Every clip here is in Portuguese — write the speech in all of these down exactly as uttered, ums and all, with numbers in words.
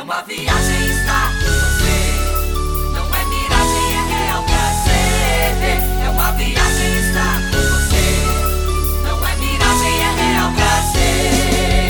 É uma viagem estar com você. Não é miragem, é real prazer. É uma viagem estar com você. Não é miragem, é real prazer.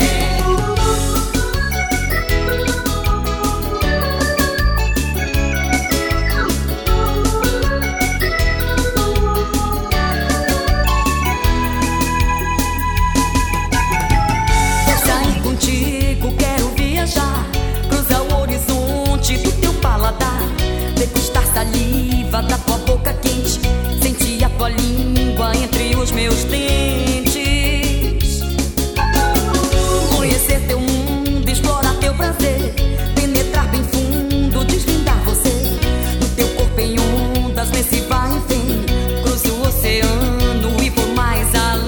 Vou sair contigo, quero viajar, cruzar o horizonte do teu paladar, degustar saliva da tua boca quente, sentir a tua língua entre os meus dentes, conhecer teu mundo, explorar teu prazer, penetrar bem fundo, desvendar você, no teu corpo em ondas, nesse vai e vem, cruzo o oceano e vou mais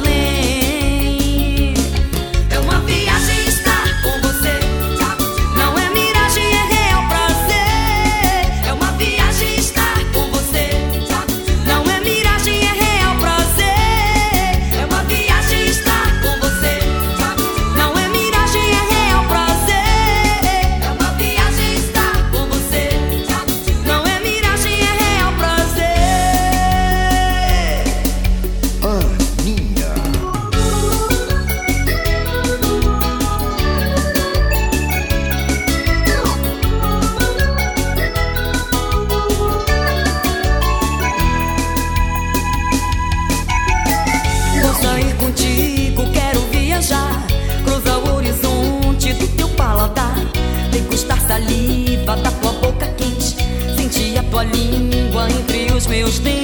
além. É uma viagem estar com você. Não é miragem, é real prazer. É uma viagem estar com você. Não é miragem, é real prazer. É uma viagem estar com você. Não é miragem, é real prazer. É uma viagem estar com você. Não é miragem, é real prazer. Aninha. Vou sair contigo, quero viajar, cruzar o horizonte do teu paladar, degustar saliva da tua boca quente, sentir a tua língua entre os meus dentes,